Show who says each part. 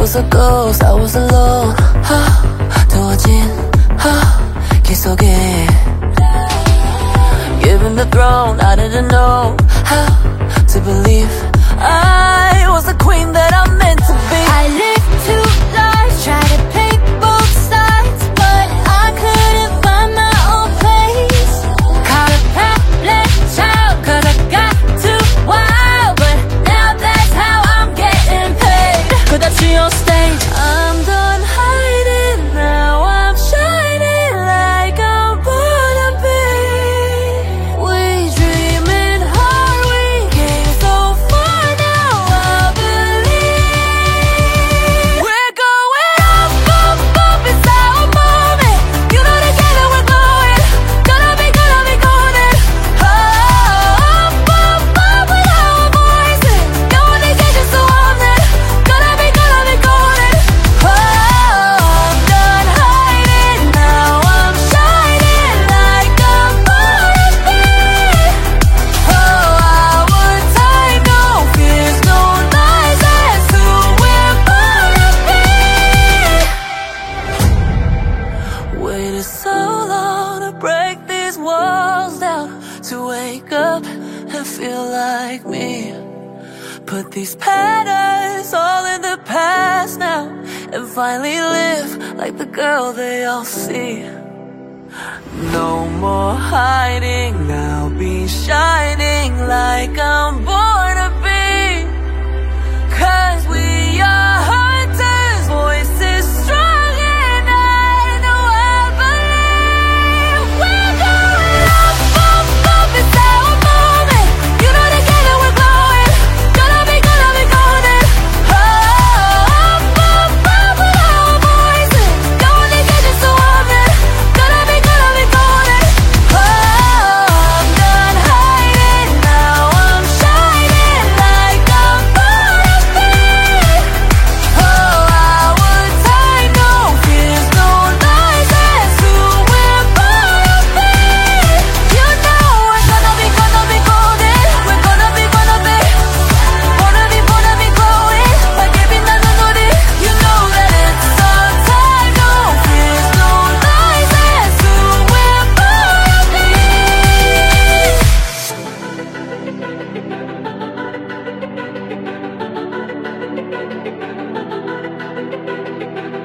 Speaker 1: was a ghost, I was alone. 두어진 길 속에 given the throne, I didn't know how to believe I was the queen that I'm meant to be.
Speaker 2: I lived two lives, tried to pick both sides, but I couldn't find my own place. Caught a problem child, cause I got too wild, but now that's how I'm getting paid.
Speaker 1: 끝없이 on stage, I'm done hiding, now I'm shining like I'm born to be. We dreaming hard, we came so far, now I believe we're going up, up, up, it's our moment. You know together we're glowing, gonna be golden. Up, up, up with our voices, no one is just so on it. Gonna be golden. Oh, I'm done hiding, now I'm shining like I'm born to be. Oh, our time, no fears, no lies, that's who we're born to be. Waited so long to break these walls down, to wake up and feel like me. Put these patterns all in the past now, and finally live like the girl they all see. No more hiding, I'll be shining like I'm born to be. 'Cause we are hunters, voices strong, and I know I believe we're going up, up, up, it's our moment. You know together we're glowing, gonna be golden. Oh, up, up, up with our voices, no one is just so on it. Gonna be golden. Oh, I'm done hiding, now I'm shining like I'm born to be. Oh, our time, no fears, no lies, that's who we're born to be. You know we're gonna be golden. We're gonna be glowing like every night 눈물이. You know that it's our time, no fears, no lies, that's who we're born to be.